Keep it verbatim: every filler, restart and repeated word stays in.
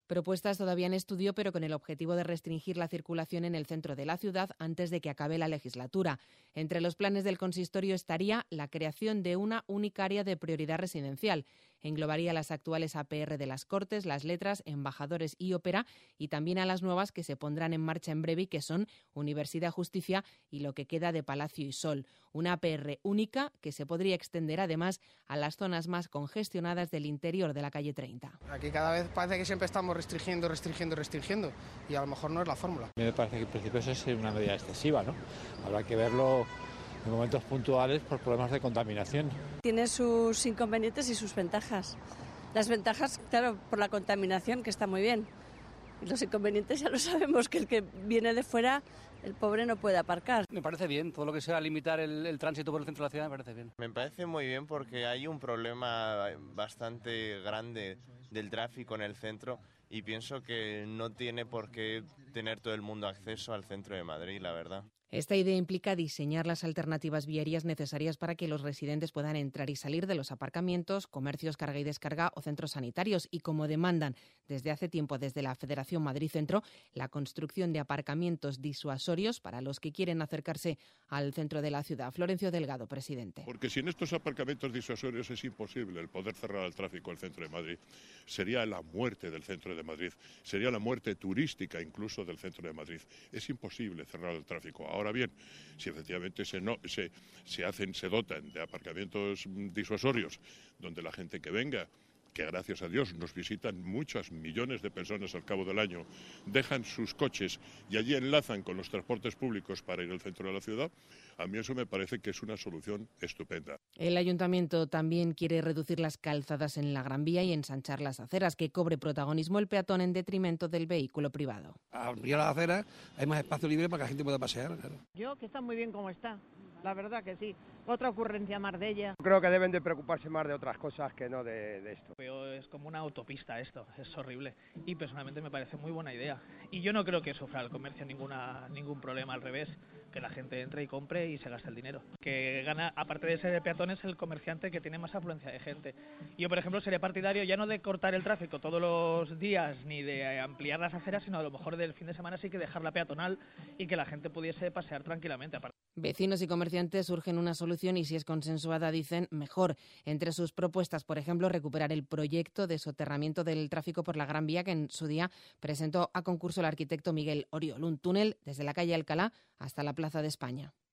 Propuestas todavía en estudio, pero con el objetivo de restringir la circulación en el centro de la ciudad antes de que acabe la legislatura. Entre los planes del consistorio estaría la creación de una única área de prioridad residencial. Englobaría las actuales A P R de las Cortes, Las Letras, Embajadores y Ópera, y también a las nuevas que se pondrán en marcha en breve y que son Universidad, Justicia y lo que queda de Palacio y Sol. Una A P R única que se podría extender además a las zonas más congestionadas del interior de la calle treinta. Aquí cada vez parece que siempre estamos restringiendo, restringiendo, restringiendo y a lo mejor no es la fórmula. A mí me parece que en principio eso es una medida excesiva, ¿no? Habrá que verlo en momentos puntuales por problemas de contaminación. Tiene sus inconvenientes y sus ventajas. Las ventajas, claro, por la contaminación, que está muy bien. Y los inconvenientes ya lo sabemos, que el que viene de fuera, el pobre no puede aparcar. Me parece bien, todo lo que sea limitar el, el tránsito por el centro de la ciudad me parece bien. Me parece muy bien porque hay un problema bastante grande del tráfico en el centro y pienso que no tiene por qué tener todo el mundo acceso al centro de Madrid, la verdad. Esta idea implica diseñar las alternativas viarias necesarias para que los residentes puedan entrar y salir de los aparcamientos, comercios, carga y descarga o centros sanitarios y, como demandan desde hace tiempo desde la Federación Madrid Centro, la construcción de aparcamientos disuasorios para los que quieren acercarse al centro de la ciudad. Florencio Delgado, presidente. Porque sin estos aparcamientos disuasorios es imposible el poder cerrar el tráfico al centro de Madrid. Sería la muerte del centro de Madrid, sería la muerte turística incluso del centro de Madrid. Es imposible cerrar el tráfico. Ahora bien, si efectivamente se, no, se, se hacen, se dotan de aparcamientos disuasorios, donde la gente que venga, que gracias a Dios nos visitan muchos millones de personas al cabo del año, dejan sus coches y allí enlazan con los transportes públicos para ir al centro de la ciudad, a mí eso me parece que es una solución estupenda. El ayuntamiento también quiere reducir las calzadas en la Gran Vía y ensanchar las aceras, que cobre protagonismo el peatón en detrimento del vehículo privado. Al ampliar las aceras hay más espacio libre para que la gente pueda pasear. Claro. Yo que está muy bien como está, la verdad que sí. Otra ocurrencia más de ella. Creo que deben de preocuparse más de otras cosas que no de, de esto. Es como una autopista esto, es horrible y personalmente me parece muy buena idea. Y yo no creo que sufra el comercio ninguna ningún problema, al revés, que la gente entre y compre y se gaste el dinero. Que gana, aparte de ser de peatones, el comerciante que tiene más afluencia de gente. Yo, por ejemplo, seré partidario ya no de cortar el tráfico todos los días ni de ampliar las aceras, sino a lo mejor del fin de semana sí que dejarla peatonal y que la gente pudiese pasear tranquilamente. Vecinos y comerciantes urgen una solución y si es consensuada, dicen, mejor. Entre sus propuestas, por ejemplo, recuperar el proyecto de soterramiento del tráfico por la Gran Vía que en su día presentó a concurso el arquitecto Miguel Oriol, un túnel desde la calle Alcalá hasta la Plaza de España.